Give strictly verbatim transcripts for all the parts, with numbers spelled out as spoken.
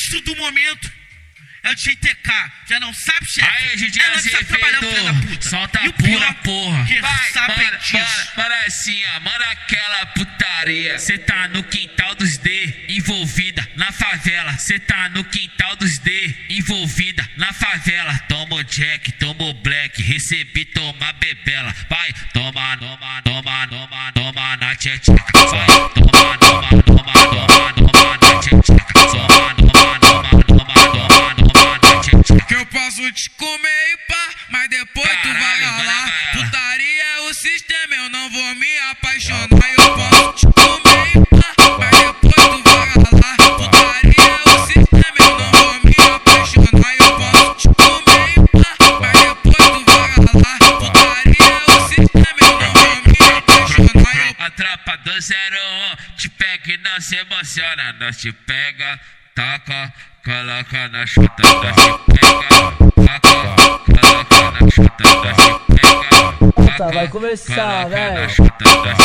monstro do momento é o D J T K, já não sabe, chefe? Aí, D J é Azevedo, solta a pura porra. Que Vai, sabe manda, disso. manda, manda assim, ó, manda aquela putaria. Cê tá no quintal dos D, envolvida na favela. Cê tá no quintal dos D, envolvida na favela. Toma o Jack, toma o Black, recebi, toma bebela. Vai, toma, toma, toma, toma, toma na tcheteca. Vai, toma, toma, toma, toma, toma na tcheteca. Toma, toma, toma, toma, toma, toma na tcheteca. Que eu posso te comer e pá, mas depois Caralho, tu vai ralar. vai, vai. Putaria é o sistema, eu não vou me apaixonar. Eu posso te comer e pá, mas depois tu vai ralar. Putaria é o sistema, eu não vou me apaixonar. Eu posso te comer e pá, mas depois tu vai ralar. Putaria é o sistema, eu não vou me apaixonar. Eu... A tropa do zero um te pega e não se emociona. Nós te pega, taca, coloca na chuta. Nós te pega, taca, coloca na chuta. Nós te pega, Puta, vai começar, velho. Nós te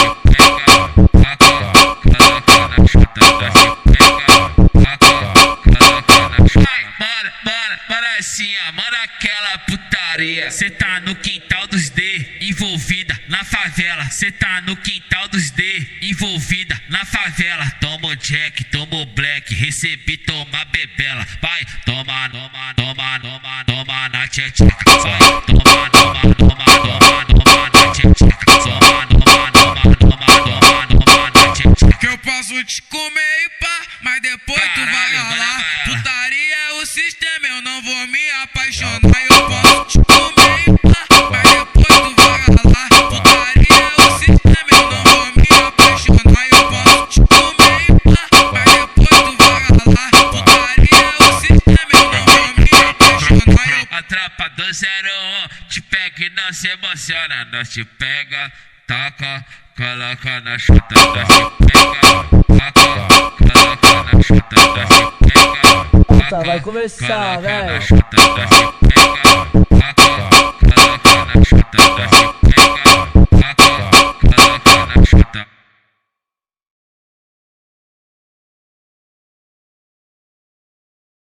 pega, taca, coloca na chuta. Nós te pega, taca, coloca na chuta. Mano, mano, mano assim, ó, mano aquela putaria. Cê tá no quintal dos D, envolvida na favela. Cê tá no quintal dos D, envolvida na favela. Toma o Jack, toma o Black, recebi, toma bebela. Vai, toma, toma, toma, toma, toma na tcheteca. Vai, toma, toma, toma, toma, toma na tcheteca. Toma, toma, toma, toma, toma, toma na tcheteca. Que eu posso te comer e pá, mas depois tu vai Caralho, ralar. vai, vai. Putaria é o sistema, eu não vou me apaixonar. Eu posso te comer e pá, mas depois tu vai ralar. Putaria é o sistema, eu não vou me apaixonar. Eu posso te comer e pá, mas depois tu vai ralar. Putaria é o sistema, eu não vou me apaixonar. Eu... A tropa do zero um te pega e não se emociona. Nós te pega, taca, coloca na chuta. Nós te pega, taca, coloca na chuta. Nós te pega, Puta, vai taca, começar, coloca na velho. chuta. Nós te